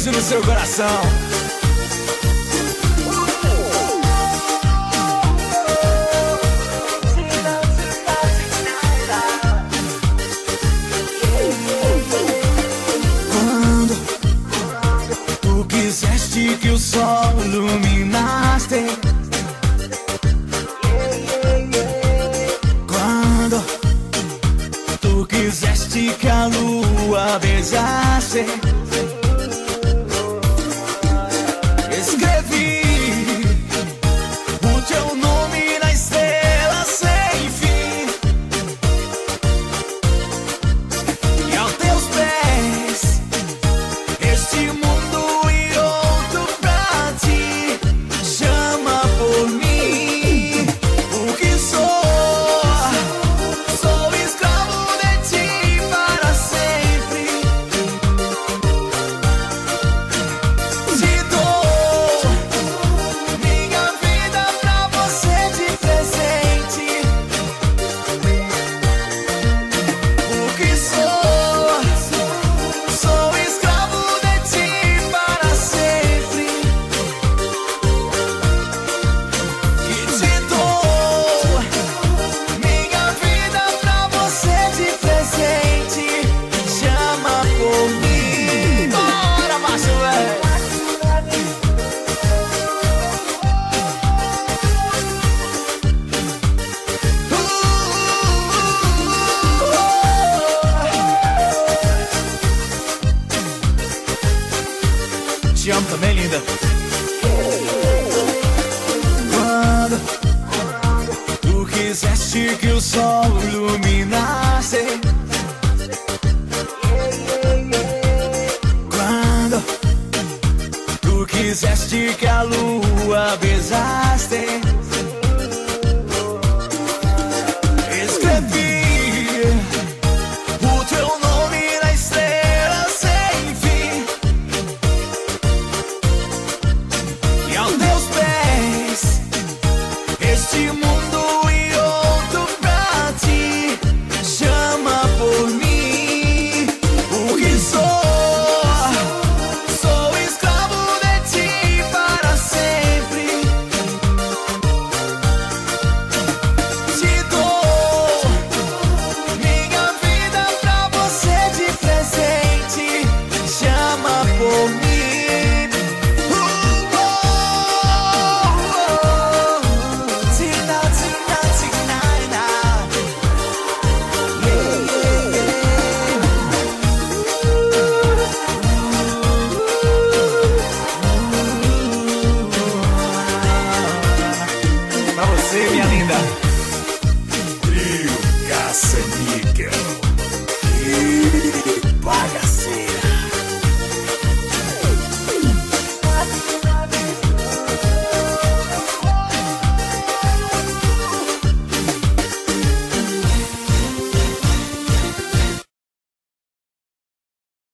beijo no seu coração. Quando tu quiseste que o sol iluminaste, quando tu quiseste que a lua beijasse, escrevi o teu nome na estrela sem fim, e aos teus pés este mundo e outro pra ti. Chama por mim, o que sou escravo de ti para sempre. Te dou minha vida pra você de presente. O que sou escravo de ti para sempre. E te dou minha vida pra você de presente. Chama por mim. Bora, macho, te amo também, linda. Quando tu quiseste que o sol iluminasse, quando tu quiseste que a lua beijaste,